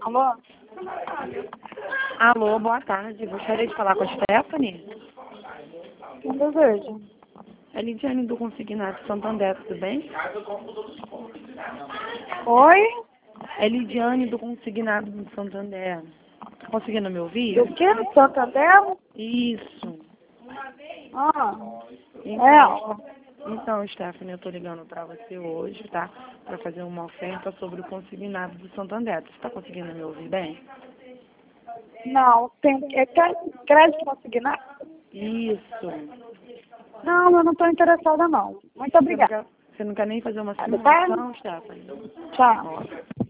Alô? Alô, boa tarde. Gostaria de falar com a Stephanie? Quem deseja? É Lidiane do Consignado Santander, tudo bem? Oi? É Lidiane do Consignado do Santander. Tá conseguindo me ouvir? Do que? No Santander? Isso. Ah, Então, Stephanie, eu tô ligando pra você hoje, tá? Pra fazer uma oferta sobre o consignado do Santander. Você tá conseguindo me ouvir bem? não, tem crédito consignado? Isso. Não, eu não estou interessada não. Muito obrigada. Você não quer nem fazer uma Tá? simulação, Stephanie? Tchau.